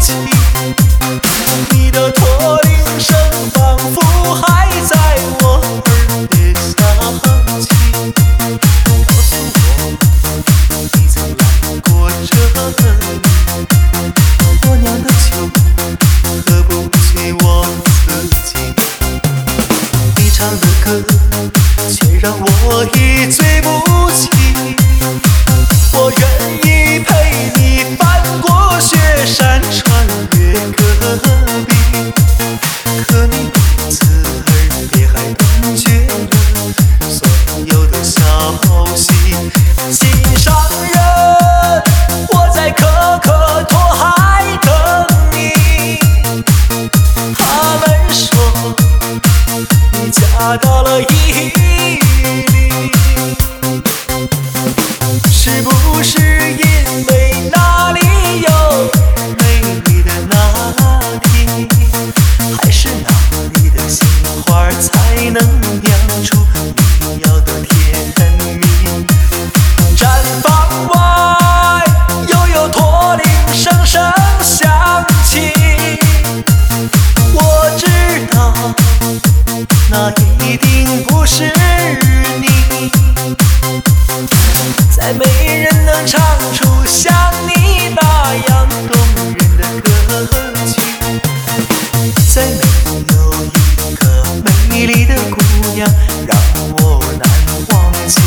起，你的驼铃声仿佛还在我耳边响起，告诉我你曾来过这里。我酿的酒喝不醉我自己，你唱的歌却让我一醉不起。我愿意陪你翻过雪山，穿越戈壁，可你不辞而别，还断绝了所有的消息。心上人，我在可可托海等你。他们说你嫁到了伊犁，是不是因为那里有美丽的拿铁，还是那里的杏花才能酿出你要的甜蜜？毡房外又有驼铃声声响起，我知道那一定不是你，再没人能唱出像你那样动人的歌曲，再没有一个美丽的姑娘让我难忘记。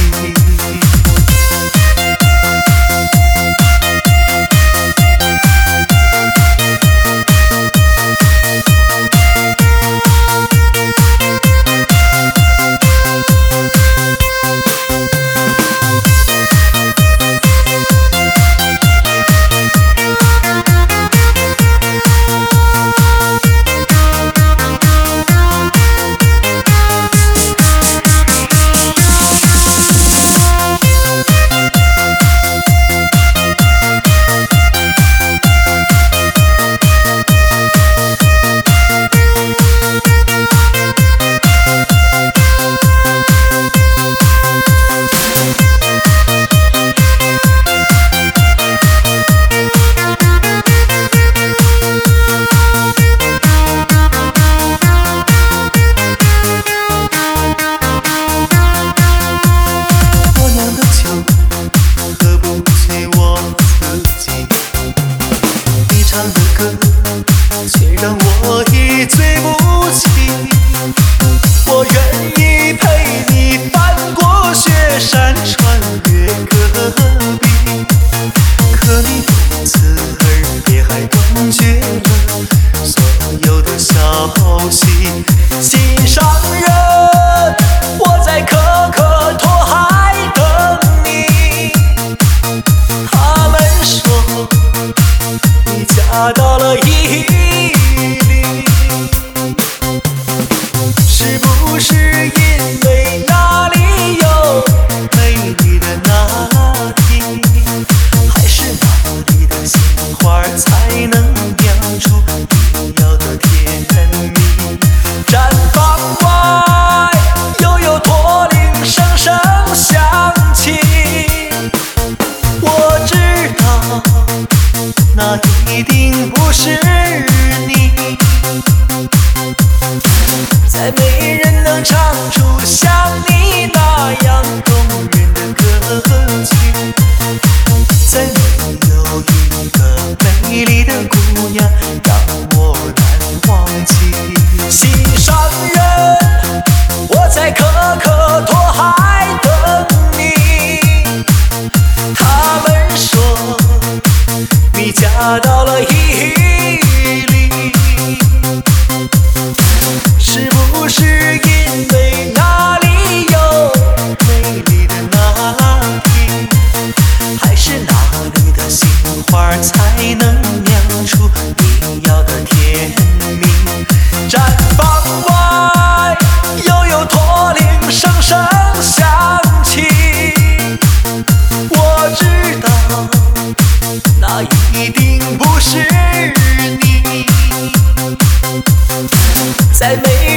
却让我一醉不起，我愿意陪你翻过雪山，穿越戈壁，可你不辞而别，还断绝了所有的消息。心上人，我在可可托海等你。他们说你嫁到了伊犁，是不是因为那里有美丽的拿铁，还是那里的杏花才能酿出你要的甜蜜？毡房外又有驼铃声声响起，我知道那一定不是你，再没人能唱出像你那样动人的歌曲，再没有一个美丽的姑娘让我难忘记。心上人，我在可可托海等你。他们说你嫁到了伊犁，是不是因为那里有美丽的拿铁，还是那里的杏花才能酿出你要的甜蜜？毡房外又有驼铃声声响起，我知道那一定不是你，再没